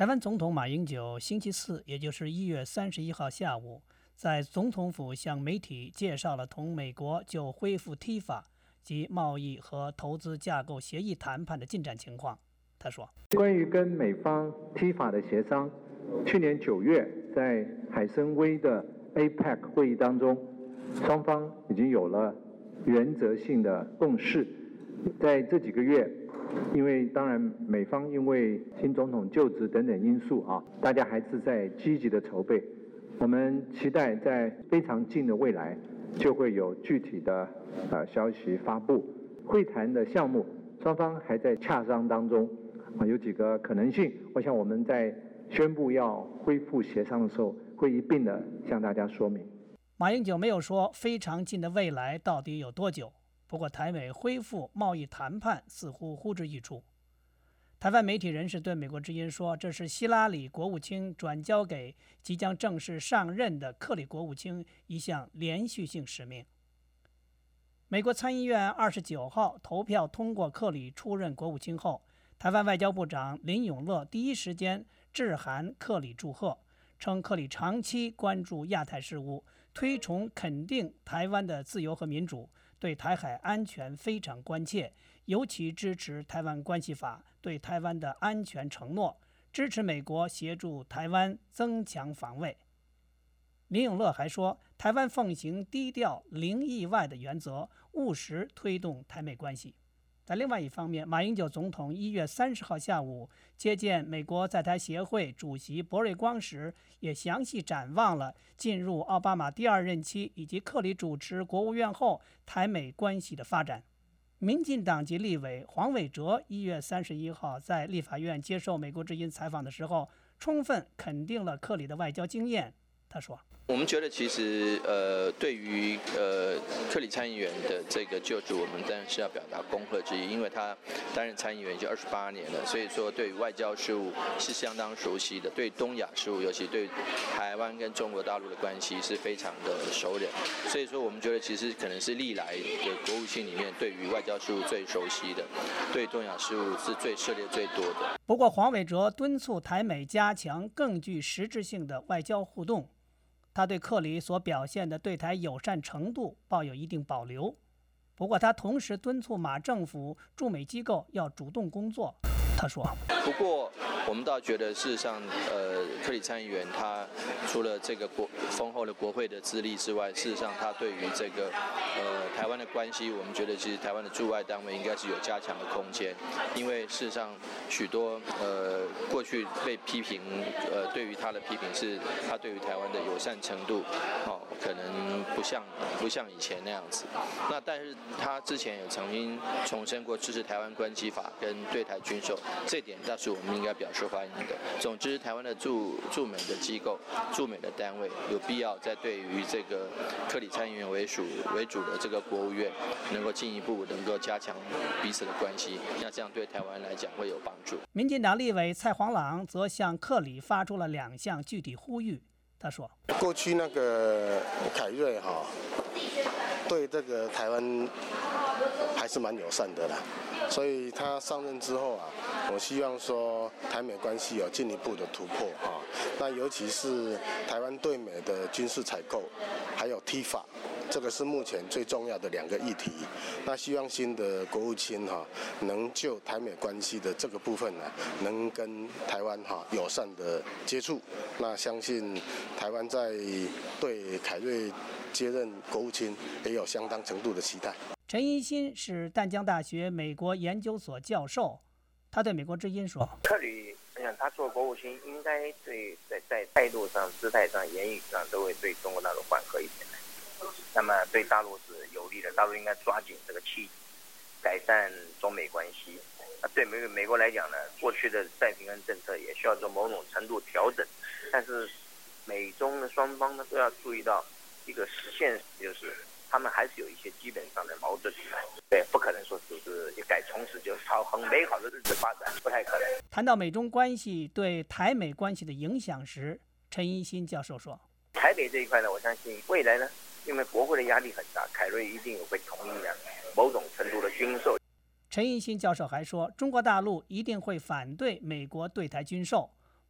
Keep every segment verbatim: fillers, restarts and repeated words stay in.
台湾总统马英九星期四，也就是一月三十一号下午，在总统府向媒体介绍了同美国就恢复 T I F A 及贸易和投资架构协议谈判的进展情况。他说， 关于跟美方 T I F A 的协商，去年九月在海参崴的 A P E C 会议当中，双方已经有了原则性的共识。在这几个月，因为当然美方因为新总统就职等等因素啊，大家还是在积极的筹备。我们期待在非常近的未来就会有具体的呃消息发布。会谈的项目双方还在洽商当中啊，有几个可能性。我想我们在宣布要恢复协商的时候，会一并的向大家说明。 马英九没有说非常近的未来到底有多久。不过，台美恢复贸易谈判似乎呼之欲出。台湾媒体人士对美国之音说，这是希拉里国务卿转交给即将正式上任的克里国务卿一项连续性使命。美国参议院二十九号投票通过克里出任国务卿后，台湾外交部长林永乐第一时间致函克里祝贺，称克里长期关注亚太事务，推崇肯定台湾的自由和民主，对台海安全非常关切，尤其支持台湾关系法对台湾的安全承诺，支持美国协助台湾增强防卫。林永乐还说，台湾奉行低调零意外的原则，务实推动台美关系。在另外一方面，马英九总统一月三十号下午接见美国在台协会主席博瑞光时，也详细展望了进入奥巴马第二任期以及克里主持国务院后台美关系的发展。民进党籍立委黄伟哲一月三十一号在立法院接受美国之音采访的时候，充分肯定了克里的外交经验。他说， 我们觉得其实呃，对于呃克里参议员的这个就职，我们当然是要表达恭贺之意，因为他担任参议员已经二十八年了，所以说对于外交事务是相当熟悉的，对东亚事务，尤其对台湾跟中国大陆的关系是非常的熟人，所以说我们觉得其实可能是历来的国务卿里面对于外交事务最熟悉的，对东亚事务是最涉猎最多的。 不过黄伟哲敦促台美加强更具实质性的外交互动。他对克里所表现的对台友善程度抱有一定保留，不过他同时敦促马政府驻美机构要主动工作。他说， 不过我们倒觉得事实上呃克里参议员他除了这个国丰厚的国会的资历之外，事实上他对于这个呃台湾的关系，我们觉得其实台湾的驻外单位应该是有加强的空间，因为事实上许多呃过去被批评呃对于他的批评是他对于台湾的友善程度哦可能不像不像以前那样子，那但是他之前有曾经重申过支持台湾关系法跟对台军售，这点倒是我们应该表示欢迎的。总之，台湾的驻驻美的机构、驻美的单位有必要在对于这个克里参议员为主为主的这个国务院，能够进一步能够加强彼此的关系，那这样对台湾来讲会有帮助。 民进党立委蔡黄朗则向克里发出了两项具体呼吁。他说， 过去那个凯瑞哈，对这个台湾还是蛮友善的啦，所以他上任之后啊，我希望说台美关系有进一步的突破啊。那尤其是台湾对美的军事采购，还有 T I F A， 这个是目前最重要的两个议题。那希望新的国务卿哈，能就台美关系的这个部分呢，能跟台湾哈友善的接触。那相信台湾在对凯瑞接任国务卿也有相当程度的期待。 陈一新是淡江大学美国研究所教授，他对美国之音说， 克里，我想他做国务卿应该对在在态度上、姿态上、言语上都会对中国大陆缓和一点，那么对大陆是有利的，大陆应该抓紧这个契机，改善中美关系。那对美美国来讲呢，过去的再平衡政策也需要做某种程度调整，但是美中的双方呢都要注意到一个实现，就是他们还是有一些基本上的矛盾，对，不可能说就是一改从此就朝很美好的日子发展，不太可能。 谈到美中关系对台美关系的影响时，陈一新教授说， 台北这一块呢，我相信未来呢，因为国会的压力很大，凯瑞一定会同意呢某种程度的军售。 陈一新教授还说，中国大陆一定会反对美国对台军售，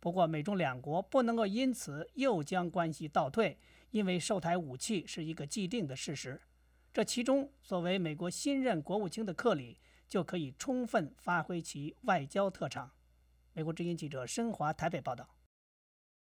不过，美中两国不能够因此又将关系倒退，因为售台武器是一个既定的事实。这其中，作为美国新任国务卿的克里就可以充分发挥其外交特长。美国之音记者申华台北报道。